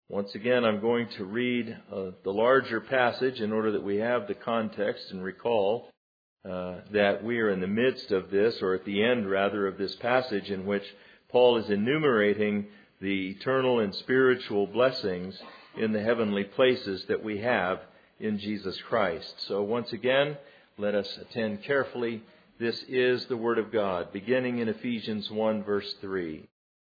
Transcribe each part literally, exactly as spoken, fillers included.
Once again, I'm going to read uh, the larger passage in order that we have the context and recall uh, that we are in the midst of this, or at the end rather, of this passage in which Paul is enumerating the eternal and spiritual blessings in the heavenly places that we have in Jesus Christ. So once again, let us attend carefully. This is the Word of God, beginning in Ephesians one, verse three.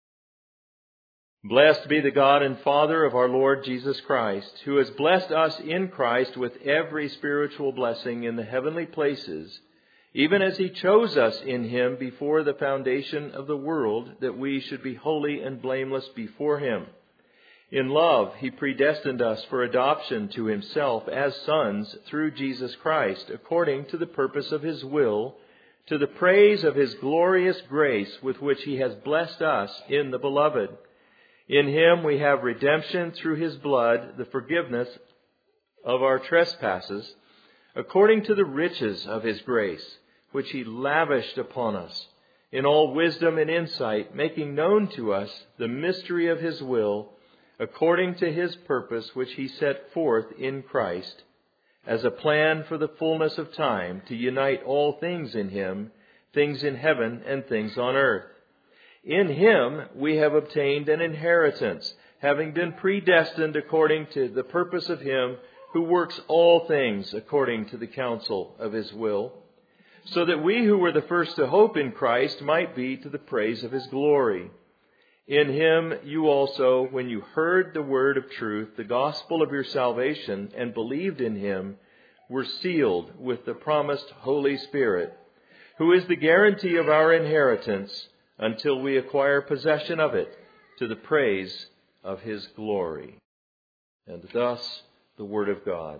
Blessed be the God and Father of our Lord Jesus Christ, who has blessed us in Christ with every spiritual blessing in the heavenly places, even as He chose us in Him before the foundation of the world, that we should be holy and blameless before Him. In love, He predestined us for adoption to Himself as sons through Jesus Christ, according to the purpose of His will, to the praise of His glorious grace with which He has blessed us in the Beloved. In Him we have redemption through His blood, the forgiveness of our trespasses, according to the riches of His grace, which He lavished upon us, in all wisdom and insight, making known to us the mystery of His will, according to His purpose, which He set forth in Christ, as a plan for the fullness of time, to unite all things in Him, things in heaven and things on earth. In Him we have obtained an inheritance, having been predestined according to the purpose of Him who works all things according to the counsel of His will, so that we who were the first to hope in Christ might be to the praise of His glory. In Him you also, when you heard the word of truth, the gospel of your salvation, and believed in Him, were sealed with the promised Holy Spirit, who is the guarantee of our inheritance, until we acquire possession of it, to the praise of His glory. And thus the Word of God.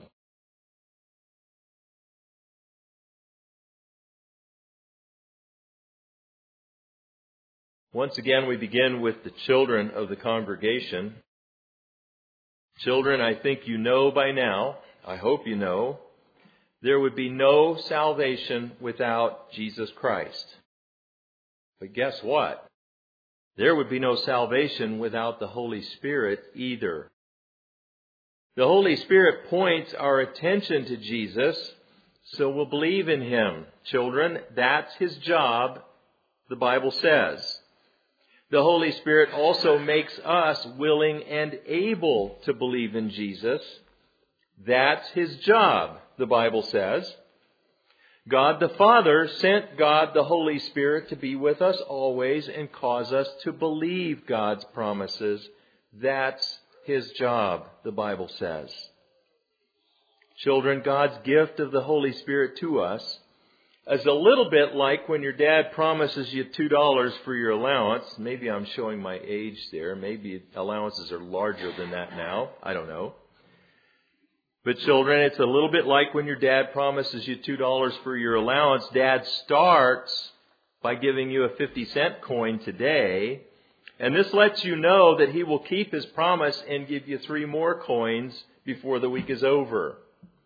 Once again, we begin with the children of the congregation. Children, I think you know by now, I hope you know, there would be no salvation without Jesus Christ. But guess what? There would be no salvation without the Holy Spirit either. The Holy Spirit points our attention to Jesus, so we'll believe in Him. Children, that's His job, the Bible says. The Holy Spirit also makes us willing and able to believe in Jesus. That's His job, the Bible says. God the Father sent God the Holy Spirit to be with us always and cause us to believe God's promises. That's His job, the Bible says. Children, God's gift of the Holy Spirit to us is a little bit like when your dad promises you two dollars for your allowance. Maybe I'm showing my age there. Maybe allowances are larger than that now. I don't know. But children, it's a little bit like when your dad promises you two dollars for your allowance. Dad starts by giving you a fifty cent coin today. And this lets you know that he will keep his promise and give you three more coins before the week is over.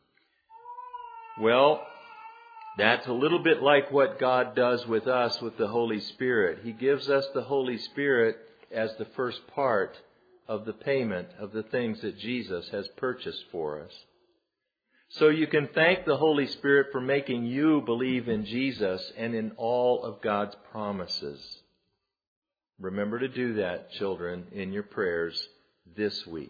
Well, that's a little bit like what God does with us with the Holy Spirit. He gives us the Holy Spirit as the first part of the payment of the things that Jesus has purchased for us. So you can thank the Holy Spirit for making you believe in Jesus and in all of God's promises. Remember to do that, children, in your prayers this week.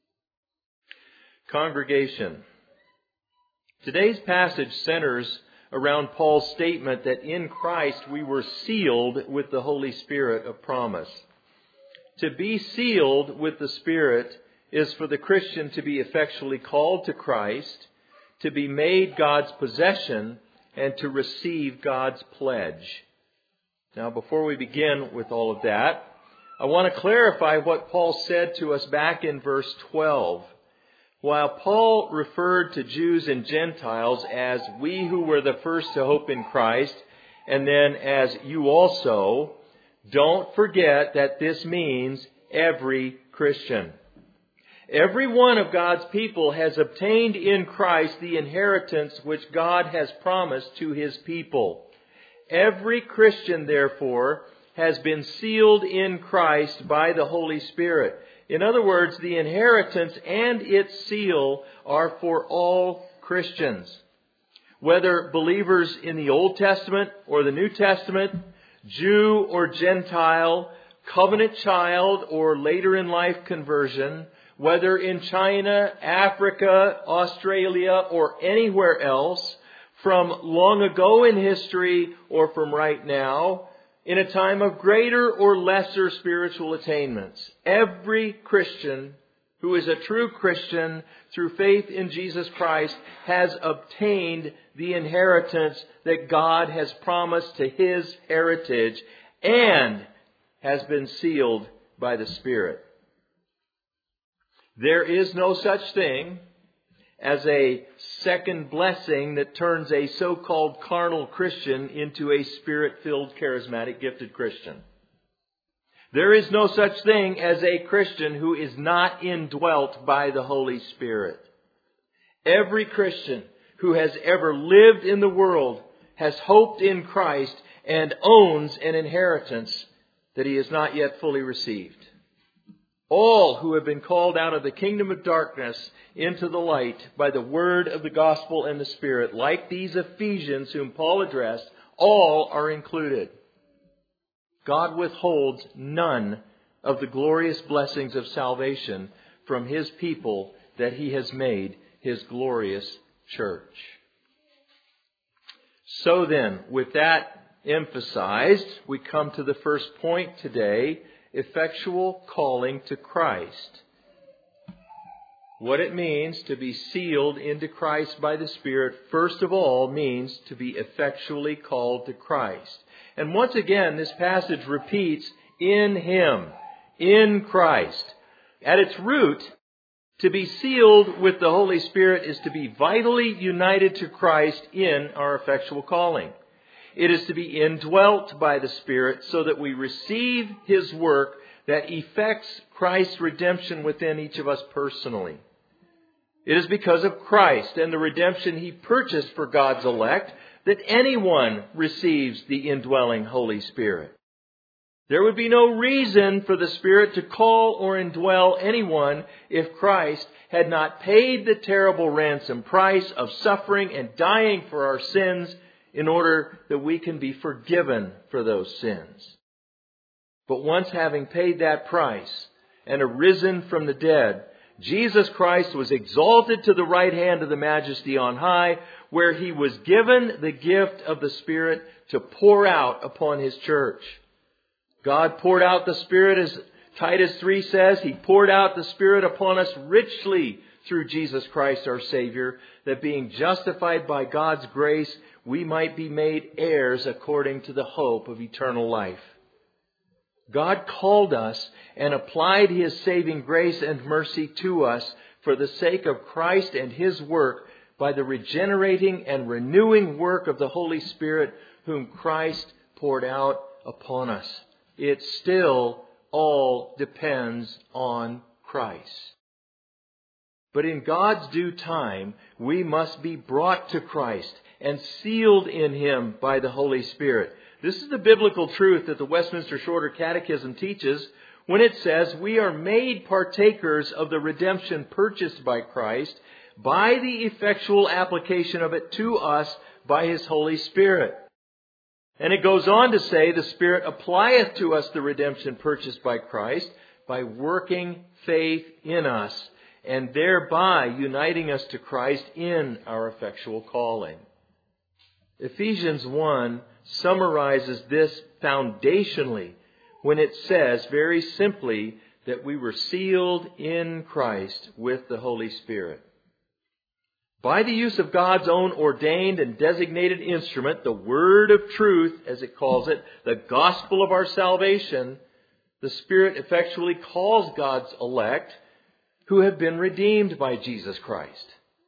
Congregation, today's passage centers around Paul's statement that in Christ we were sealed with the Holy Spirit of promise. To be sealed with the Spirit is for the Christian to be effectually called to Christ, to be made God's possession, and to receive God's pledge. Now, before we begin with all of that, I want to clarify what Paul said to us back in verse twelve. While Paul referred to Jews and Gentiles as we who were the first to hope in Christ, and then as you also, don't forget that this means every Christian. Every one of God's people has obtained in Christ the inheritance which God has promised to His people. Every Christian, therefore, has been sealed in Christ by the Holy Spirit. In other words, the inheritance and its seal are for all Christians. Whether believers in the Old Testament or the New Testament, Jew or Gentile, covenant child or later in life conversion, whether in China, Africa, Australia, or anywhere else, from long ago in history or from right now, in a time of greater or lesser spiritual attainments. Every Christian who is a true Christian through faith in Jesus Christ has obtained the inheritance that God has promised to His heritage and has been sealed by the Spirit. There is no such thing as a second blessing that turns a so-called carnal Christian into a Spirit-filled, charismatic, gifted Christian. There is no such thing as a Christian who is not indwelt by the Holy Spirit. Every Christian who has ever lived in the world has hoped in Christ and owns an inheritance that he has not yet fully received. All who have been called out of the kingdom of darkness into the light by the word of the gospel and the Spirit, like these Ephesians whom Paul addressed, all are included. God withholds none of the glorious blessings of salvation from His people that He has made His glorious church. So then, with that emphasized, we come to the first point today: effectual calling to Christ. What it means to be sealed into Christ by the Spirit, first of all, means to be effectually called to Christ. And once again, this passage repeats, in Him, in Christ. At its root, to be sealed with the Holy Spirit is to be vitally united to Christ in our effectual calling. It is to be indwelt by the Spirit so that we receive His work that effects Christ's redemption within each of us personally. It is because of Christ and the redemption He purchased for God's elect that anyone receives the indwelling Holy Spirit. There would be no reason for the Spirit to call or indwell anyone if Christ had not paid the terrible ransom price of suffering and dying for our sins in order that we can be forgiven for those sins. But once having paid that price and arisen from the dead, Jesus Christ was exalted to the right hand of the Majesty on high, where He was given the gift of the Spirit to pour out upon His church. God poured out the Spirit, as Titus three says, He poured out the Spirit upon us richly through Jesus Christ our Savior, that being justified by God's grace, we might be made heirs according to the hope of eternal life. God called us and applied His saving grace and mercy to us for the sake of Christ and His work by the regenerating and renewing work of the Holy Spirit whom Christ poured out upon us. It still all depends on Christ. But in God's due time, we must be brought to Christ and sealed in Him by the Holy Spirit. This is the biblical truth that the Westminster Shorter Catechism teaches when it says we are made partakers of the redemption purchased by Christ by the effectual application of it to us by His Holy Spirit. And it goes on to say, the Spirit applieth to us the redemption purchased by Christ by working faith in us and thereby uniting us to Christ in our effectual calling. Ephesians one summarizes this foundationally when it says very simply that we were sealed in Christ with the Holy Spirit. By the use of God's own ordained and designated instrument, the word of truth, as it calls it, the gospel of our salvation, the Spirit effectually calls God's elect who have been redeemed by Jesus Christ.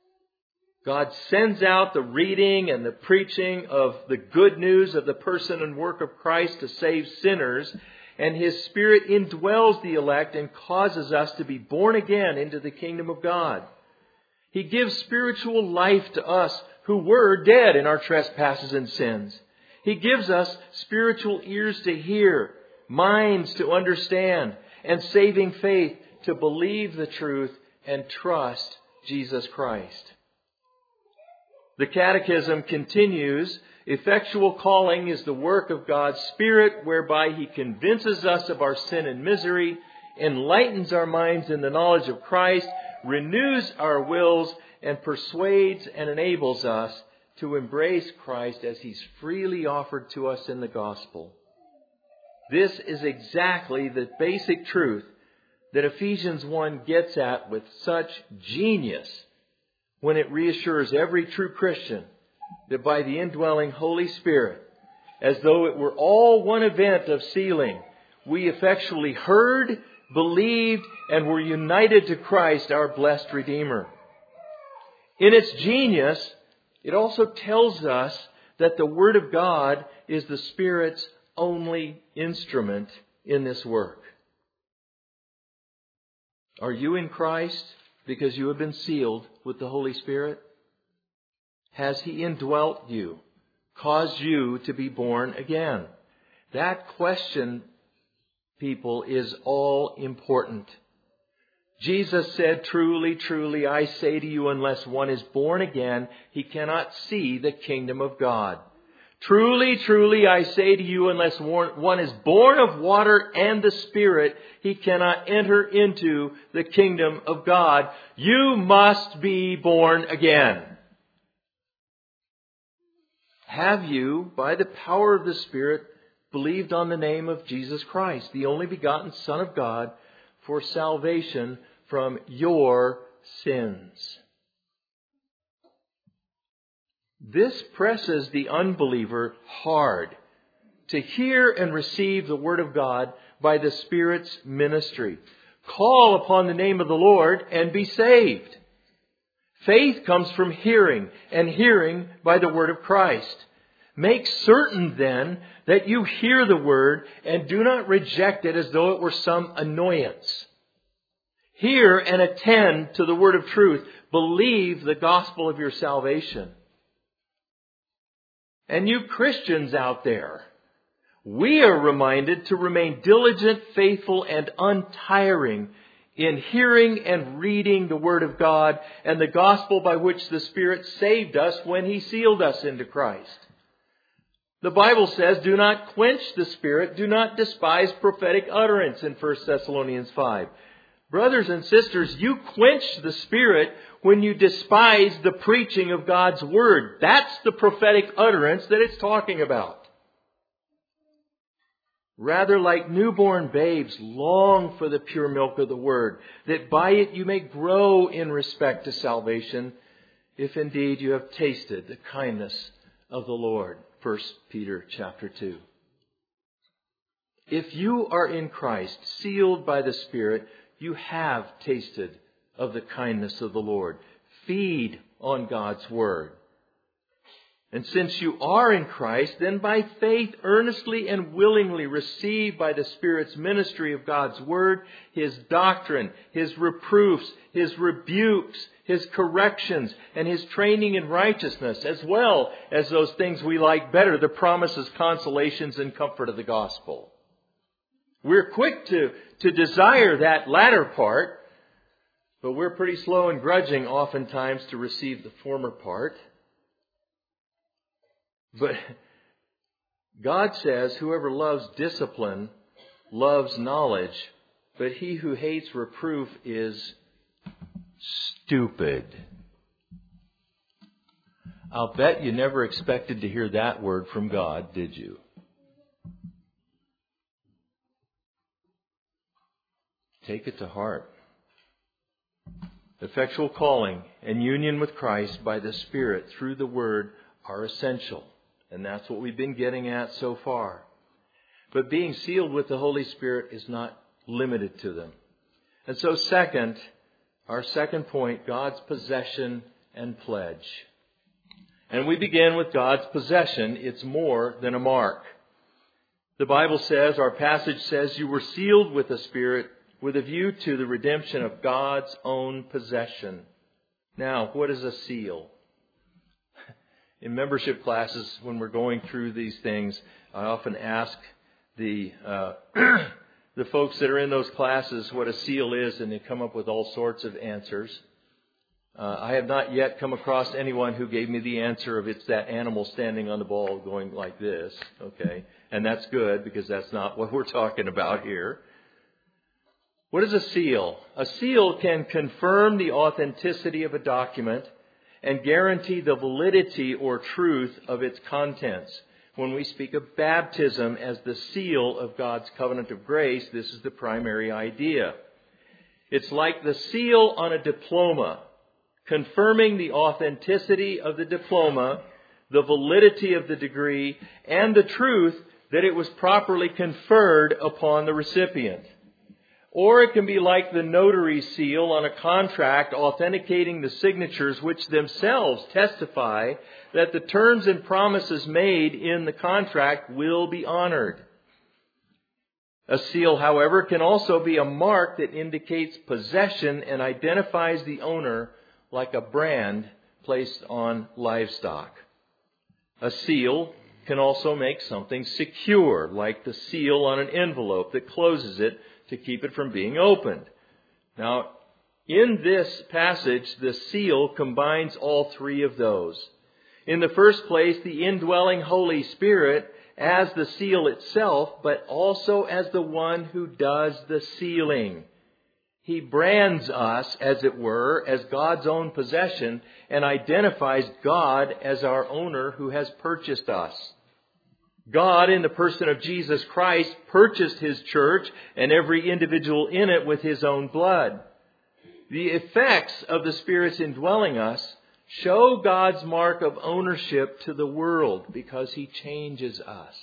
God sends out the reading and the preaching of the good news of the person and work of Christ to save sinners, and His Spirit indwells the elect and causes us to be born again into the kingdom of God. He gives spiritual life to us who were dead in our trespasses and sins. He gives us spiritual ears to hear, minds to understand, and saving faith to believe the truth and trust Jesus Christ. The Catechism continues, effectual calling is the work of God's Spirit, whereby He convinces us of our sin and misery, enlightens our minds in the knowledge of Christ, renews our wills, and persuades and enables us to embrace Christ as He's freely offered to us in the gospel. This is exactly the basic truth that Ephesians one gets at with such genius when it reassures every true Christian that by the indwelling Holy Spirit, as though it were all one event of sealing, we effectually heard, believed, and were united to Christ, our blessed Redeemer. In its genius, it also tells us that the Word of God is the Spirit's only instrument in this work. Are you in Christ because you have been sealed with the Holy Spirit? Has He indwelt you, caused you to be born again? That question, people, is all important. Jesus said, truly, truly, I say to you, unless one is born again, he cannot see the kingdom of God. Truly, truly, I say to you, unless one is born of water and the Spirit, he cannot enter into the kingdom of God. You must be born again. Have you, by the power of the Spirit, believed on the name of Jesus Christ, the only begotten Son of God, for salvation from your sins? This presses the unbeliever hard to hear and receive the Word of God by the Spirit's ministry. Call upon the name of the Lord and be saved. Faith comes from hearing, and hearing by the Word of Christ. Make certain then that you hear the Word and do not reject it as though it were some annoyance. Hear and attend to the Word of truth. Believe the gospel of your salvation. And you Christians out there, we are reminded to remain diligent, faithful, and untiring in hearing and reading the Word of God and the gospel by which the Spirit saved us when He sealed us into Christ. The Bible says, do not quench the Spirit, do not despise prophetic utterance in First Thessalonians five. Brothers and sisters, you quench the Spirit when you despise the preaching of God's Word. That's the prophetic utterance that it's talking about. Rather, like newborn babes, long for the pure milk of the Word, that by it you may grow in respect to salvation, if indeed you have tasted the kindness of the Lord. First Peter chapter two. If you are in Christ, sealed by the Spirit, you have tasted of the kindness of the Lord. Feed on God's Word. And since you are in Christ, then by faith earnestly and willingly receive by the Spirit's ministry of God's Word, His doctrine, His reproofs, His rebukes, His corrections, and His training in righteousness, as well as those things we like better, the promises, consolations, and comfort of the gospel. We're quick to, to desire that latter part, but we're pretty slow and grudging oftentimes to receive the former part. But God says, whoever loves discipline loves knowledge, but he who hates reproof is stupid. I'll bet you never expected to hear that word from God, did you? Take it to heart. Effectual calling and union with Christ by the Spirit through the Word are essential. And that's what we've been getting at so far. But being sealed with the Holy Spirit is not limited to them. And so second, our second point, God's possession and pledge. And we begin with God's possession. It's more than a mark. The Bible says, our passage says, you were sealed with the Spirit with a view to the redemption of God's own possession. Now, what is a seal? In membership classes, when we're going through these things, I often ask the uh, the the folks that are in those classes what a seal is, and they come up with all sorts of answers. Uh, I have not yet come across anyone who gave me the answer of it's that animal standing on the ball going like this. Okay, and that's good because that's not what we're talking about here. What is a seal? A seal can confirm the authenticity of a document and guarantee the validity or truth of its contents. When we speak of baptism as the seal of God's covenant of grace, this is the primary idea. It's like the seal on a diploma, confirming the authenticity of the diploma, the validity of the degree, and the truth that it was properly conferred upon the recipient. Or it can be like the notary seal on a contract authenticating the signatures which themselves testify that the terms and promises made in the contract will be honored. A seal, however, can also be a mark that indicates possession and identifies the owner like a brand placed on livestock. A seal can also make something secure, like the seal on an envelope that closes it to keep it from being opened. Now, in this passage, the seal combines all three of those. In the first place, the indwelling Holy Spirit as the seal itself, but also as the one who does the sealing. He brands us, as it were, as God's own possession and identifies God as our owner who has purchased us. God, in the person of Jesus Christ, purchased His church and every individual in it with His own blood. The effects of the Spirit's indwelling us show God's mark of ownership to the world because He changes us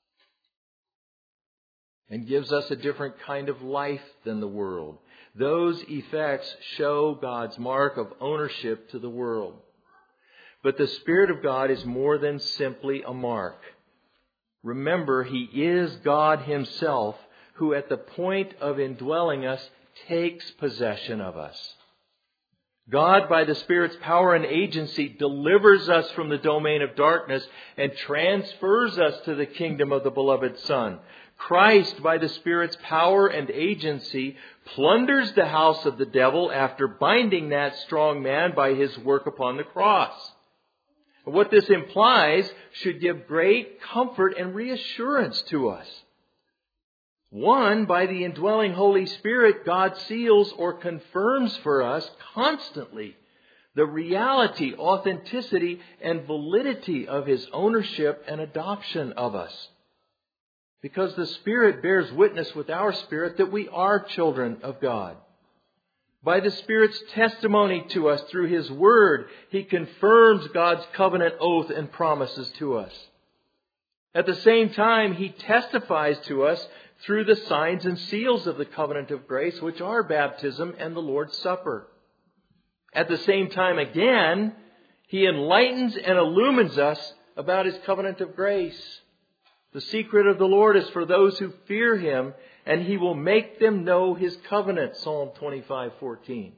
and gives us a different kind of life than the world. Those effects show God's mark of ownership to the world. But the Spirit of God is more than simply a mark. Remember, He is God Himself, who at the point of indwelling us takes possession of us. God, by the Spirit's power and agency, delivers us from the domain of darkness and transfers us to the kingdom of the beloved Son. Christ, by the Spirit's power and agency, plunders the house of the devil after binding that strong man by His work upon the cross. What this implies should give great comfort and reassurance to us. One, by the indwelling Holy Spirit, God seals or confirms for us constantly the reality, authenticity, and validity of His ownership and adoption of us. Because the Spirit bears witness with our spirit that we are children of God. By the Spirit's testimony to us through His Word, He confirms God's covenant oath and promises to us. At the same time, He testifies to us through the signs and seals of the covenant of grace, which are baptism and the Lord's Supper. At the same time, again, He enlightens and illumines us about His covenant of grace. The secret of the Lord is for those who fear Him, and He will make them know His covenant, Psalm twenty-five fourteen.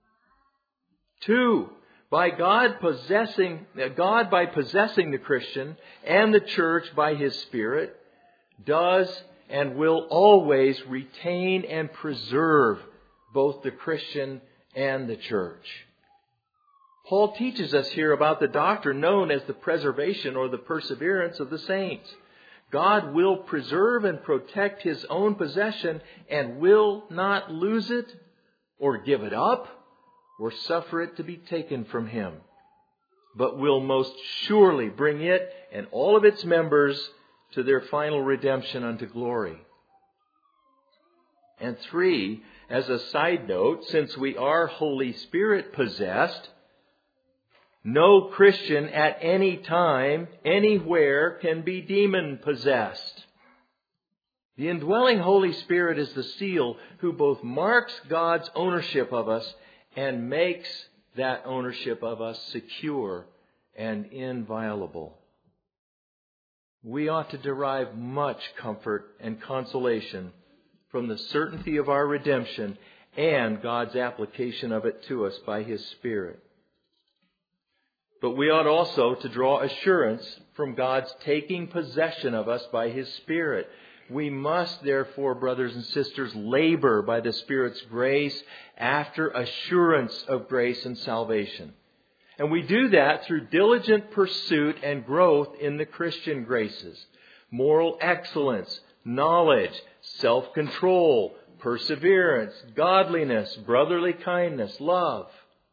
Two, by God possessing, God by possessing the Christian and the church by His Spirit, does and will always retain and preserve both the Christian and the church. Paul teaches us here about the doctrine known as the preservation or the perseverance of the saints. God will preserve and protect His own possession and will not lose it or give it up or suffer it to be taken from Him, but will most surely bring it and all of its members to their final redemption unto glory. And three, as a side note, since we are Holy Spirit possessed, no Christian at any time, anywhere, can be demon possessed. The indwelling Holy Spirit is the seal who both marks God's ownership of us and makes that ownership of us secure and inviolable. We ought to derive much comfort and consolation from the certainty of our redemption and God's application of it to us by His Spirit. But we ought also to draw assurance from God's taking possession of us by His Spirit, We must, therefore, brothers and sisters, labor by the Spirit's grace after assurance of grace and salvation. And we do that through diligent pursuit and growth in the Christian graces. Moral excellence, knowledge, self-control, perseverance, godliness, brotherly kindness, love.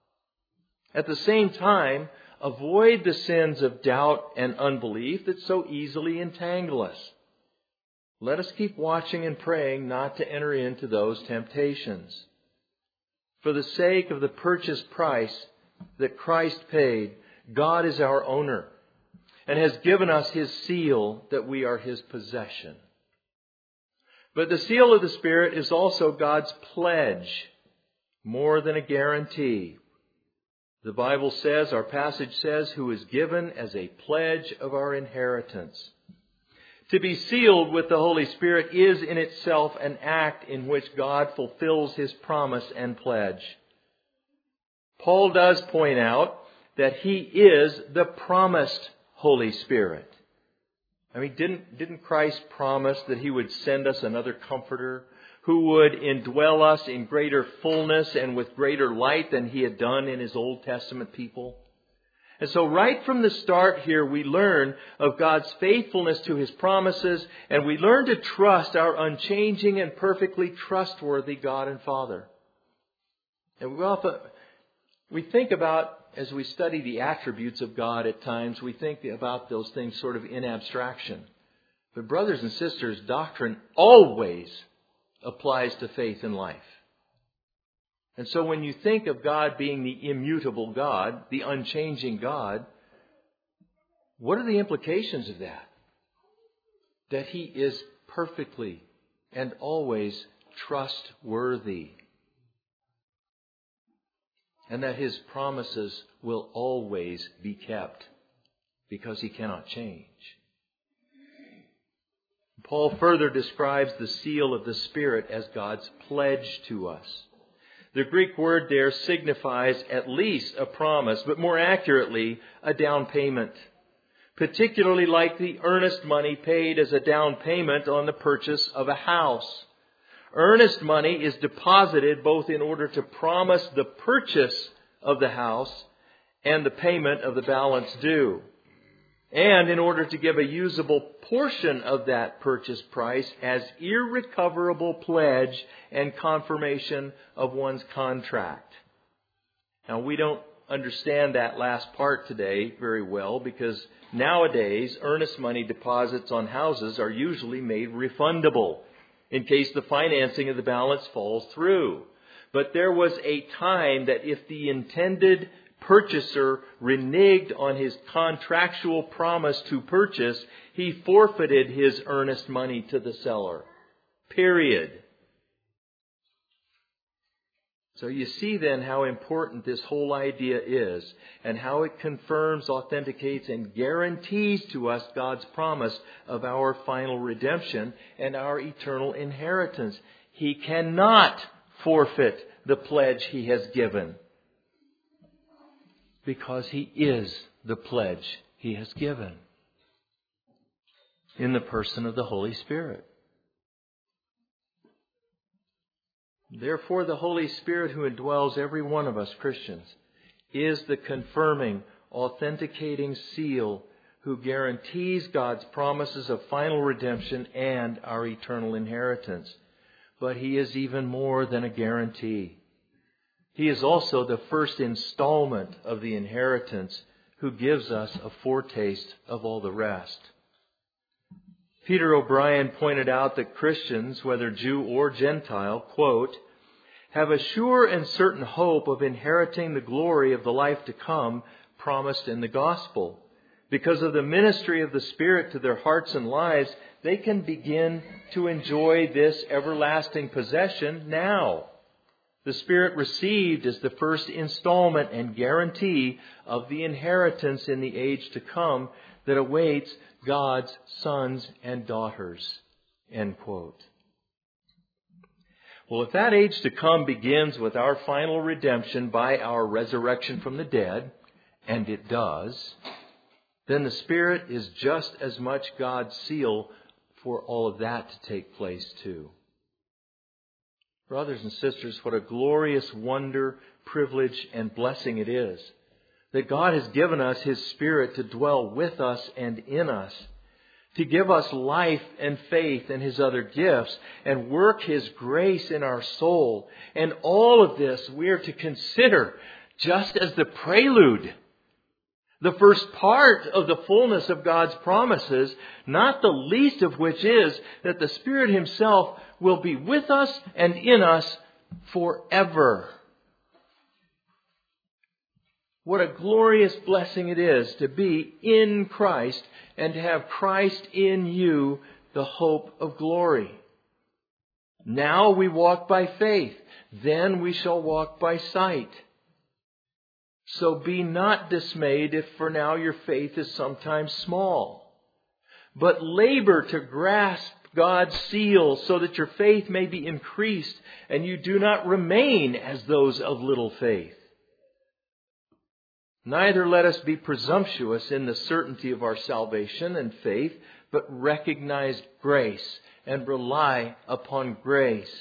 At the same time, avoid the sins of doubt and unbelief that so easily entangle us. Let us keep watching and praying not to enter into those temptations. For the sake of the purchase price that Christ paid, God is our owner and has given us His seal that we are His possession. But the seal of the Spirit is also God's pledge, more than a guarantee. The Bible says, our passage says, who is given as a pledge of our inheritance. To be sealed with the Holy Spirit is in itself an act in which God fulfills His promise and pledge. Paul does point out that He is the promised Holy Spirit. I mean, didn't, didn't Christ promise that He would send us another Comforter who would indwell us in greater fullness and with greater light than He had done in His Old Testament people? And so right from the start here, we learn of God's faithfulness to His promises, and we learn to trust our unchanging and perfectly trustworthy God and Father. And we often, we think about, as we study the attributes of God at times, we think about those things sort of in abstraction. But brothers and sisters, doctrine always applies to faith and life. And so when you think of God being the immutable God, the unchanging God, what are the implications of that? That He is perfectly and always trustworthy. And that His promises will always be kept because He cannot change. Paul further describes the seal of the Spirit as God's pledge to us. The Greek word there signifies at least a promise, but more accurately, a down payment. Particularly like the earnest money paid as a down payment on the purchase of a house. Earnest money is deposited both in order to promise the purchase of the house and the payment of the balance due, and in order to give a usable portion of that purchase price as irrecoverable pledge and confirmation of one's contract. Now, we don't understand that last part today very well because nowadays earnest money deposits on houses are usually made refundable in case the financing of the balance falls through. But there was a time that if the intended purchaser reneged on his contractual promise to purchase, he forfeited his earnest money to the seller. Period. So you see then how important this whole idea is and how it confirms, authenticates, and guarantees to us God's promise of our final redemption and our eternal inheritance. He cannot forfeit the pledge He has given, because He is the pledge He has given in the person of the Holy Spirit. Therefore, the Holy Spirit who indwells every one of us Christians is the confirming, authenticating seal who guarantees God's promises of final redemption and our eternal inheritance. But He is even more than a guarantee. He is also the first installment of the inheritance who gives us a foretaste of all the rest. Peter O'Brien pointed out that Christians, whether Jew or Gentile, quote, have a sure and certain hope of inheriting the glory of the life to come promised in the gospel. Because of the ministry of the Spirit to their hearts and lives, they can begin to enjoy this everlasting possession now. The Spirit received as the first installment and guarantee of the inheritance in the age to come that awaits God's sons and daughters. End quote. Well, if that age to come begins with our final redemption by our resurrection from the dead, and it does, then the Spirit is just as much God's seal for all of that to take place too. Brothers and sisters, what a glorious wonder, privilege, and blessing it is that God has given us His Spirit to dwell with us and in us, to give us life and faith and His other gifts, and work His grace in our soul. And all of this we are to consider just as the prelude, the first part of the fullness of God's promises, not the least of which is that the Spirit Himself will be with us and in us forever. What a glorious blessing it is to be in Christ and to have Christ in you, the hope of glory. Now we walk by faith, then we shall walk by sight. So be not dismayed if for now your faith is sometimes small, but labor to grasp God's seal so that your faith may be increased and you do not remain as those of little faith. Neither let us be presumptuous in the certainty of our salvation and faith, but recognize grace and rely upon grace.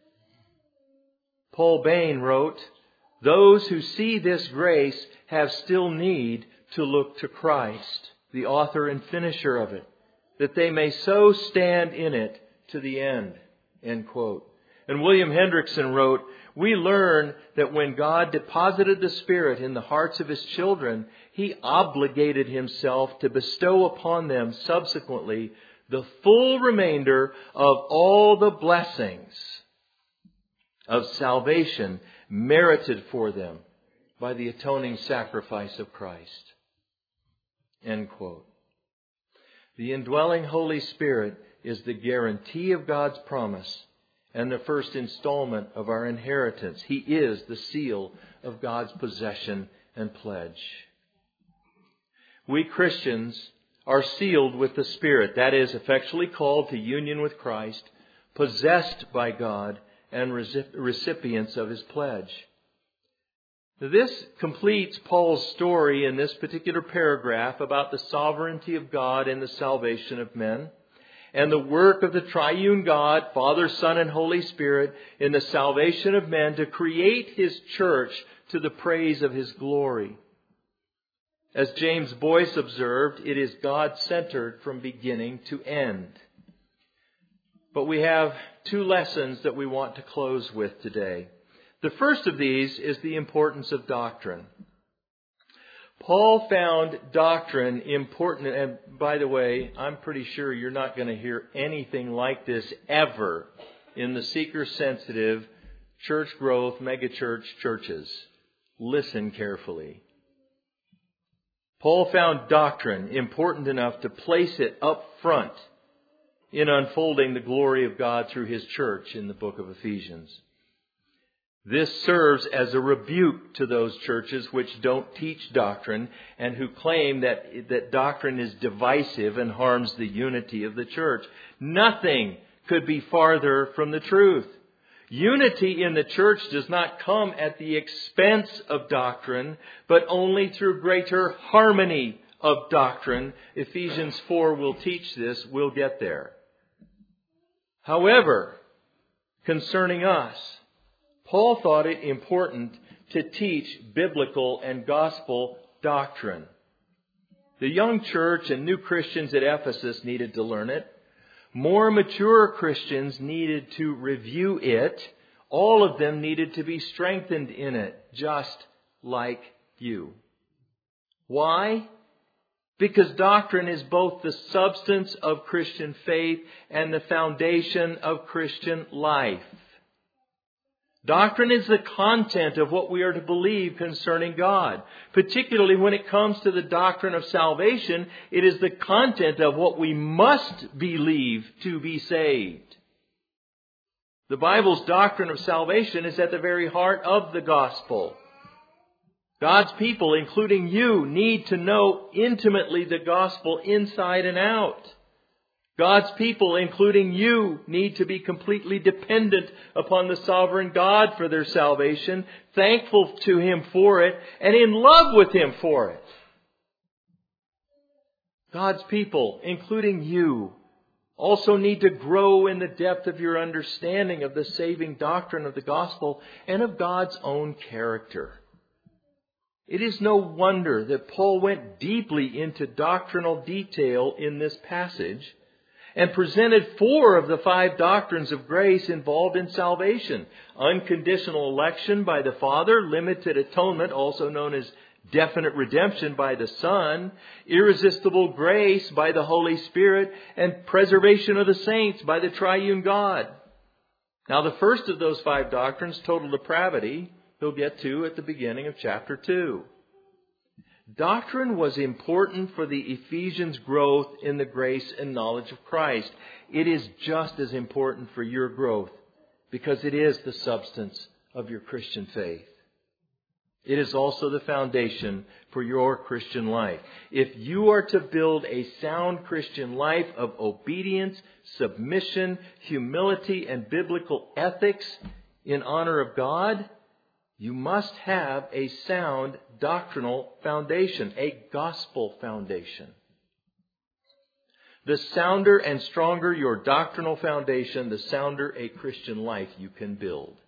Paul Bain wrote, "Those who see this grace have still need to look to Christ, the author and finisher of it, that they may so stand in it to the end." End quote. And William Hendrickson wrote, "We learn that when God deposited the Spirit in the hearts of His children, He obligated Himself to bestow upon them subsequently the full remainder of all the blessings of salvation merited for them by the atoning sacrifice of Christ." End quote. The indwelling Holy Spirit is the guarantee of God's promise and the first installment of our inheritance. He is the seal of God's possession and pledge. We Christians are sealed with the Spirit, that is, effectually called to union with Christ, possessed by God, and recipients of His pledge. This completes Paul's story in this particular paragraph about the sovereignty of God in the salvation of men, and the work of the triune God, Father, Son, and Holy Spirit in the salvation of men to create His church to the praise of His glory. As James Boyce observed, it is God-centered from beginning to end. But we have two lessons that we want to close with today. The first of these is the importance of doctrine. Paul found doctrine important, and by the way, I'm pretty sure you're not going to hear anything like this ever in the seeker-sensitive, church growth, megachurch churches. Listen carefully. Paul found doctrine important enough to place it up front in unfolding the glory of God through His church in the book of Ephesians. This serves as a rebuke to those churches which don't teach doctrine and who claim that, that doctrine is divisive and harms the unity of the church. Nothing could be farther from the truth. Unity in the church does not come at the expense of doctrine, but only through greater harmony of doctrine. Ephesians four will teach this. We'll get there. However, concerning us, Paul thought it important to teach biblical and gospel doctrine. The young church and new Christians at Ephesus needed to learn it. More mature Christians needed to review it. All of them needed to be strengthened in it, just like you. Why? Because doctrine is both the substance of Christian faith and the foundation of Christian life. Doctrine is the content of what we are to believe concerning God. Particularly when it comes to the doctrine of salvation, it is the content of what we must believe to be saved. The Bible's doctrine of salvation is at the very heart of the gospel. God's people, including you, need to know intimately the gospel inside and out. God's people, including you, need to be completely dependent upon the sovereign God for their salvation, thankful to Him for it, and in love with Him for it. God's people, including you, also need to grow in the depth of your understanding of the saving doctrine of the gospel and of God's own character. It is no wonder that Paul went deeply into doctrinal detail in this passage and presented four of the five doctrines of grace involved in salvation. Unconditional election by the Father, limited atonement, also known as definite redemption by the Son, irresistible grace by the Holy Spirit, and preservation of the saints by the triune God. Now, the first of those five doctrines, total depravity, he'll get to at the beginning of chapter two. Doctrine was important for the Ephesians' growth in the grace and knowledge of Christ. It is just as important for your growth because it is the substance of your Christian faith. It is also the foundation for your Christian life. If you are to build a sound Christian life of obedience, submission, humility, and biblical ethics in honor of God, you must have a sound doctrinal foundation, a gospel foundation. The sounder and stronger your doctrinal foundation, the sounder a Christian life you can build.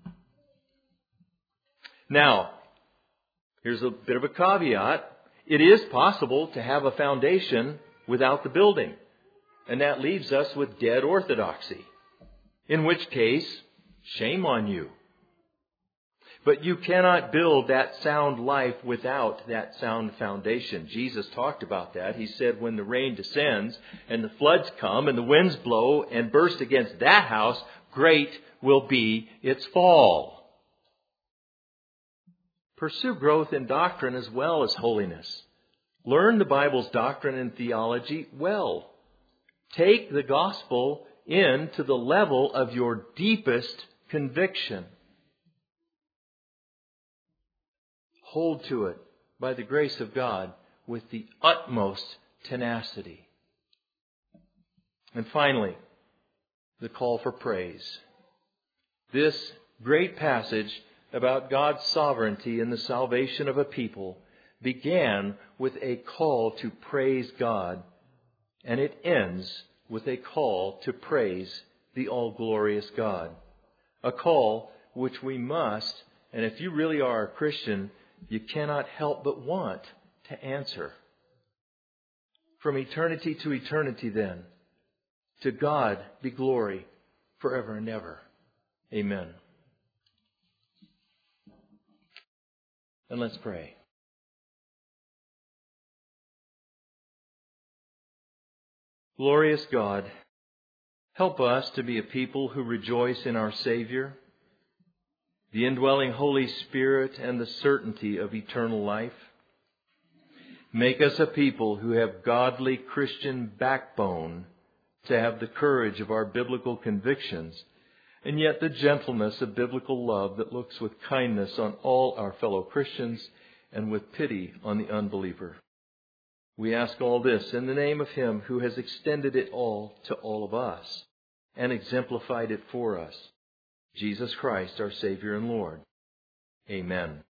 Now, here's a bit of a caveat. It is possible to have a foundation without the building. And that leaves us with dead orthodoxy. In which case, shame on you. But you cannot build that sound life without that sound foundation. Jesus talked about that. He said when the rain descends and the floods come and the winds blow and burst against that house, great will be its fall. Pursue growth in doctrine as well as holiness. Learn the Bible's doctrine and theology well. Take the gospel in to the level of your deepest conviction. Hold to it by the grace of God with the utmost tenacity. And finally, the call for praise. This great passage about God's sovereignty in the salvation of a people began with a call to praise God, and it ends with a call to praise the all-glorious God. A call which we must, and if you really are a Christian, you cannot help but want to answer. From eternity to eternity then, to God be glory forever and ever. Amen. And let's pray. Glorious God, help us to be a people who rejoice in our Savior, the indwelling Holy Spirit, and the certainty of eternal life. Make us a people who have godly Christian backbone to have the courage of our biblical convictions, and yet the gentleness of biblical love that looks with kindness on all our fellow Christians and with pity on the unbeliever. We ask all this in the name of Him who has extended it all to all of us and exemplified it for us, Jesus Christ, our Savior and Lord. Amen.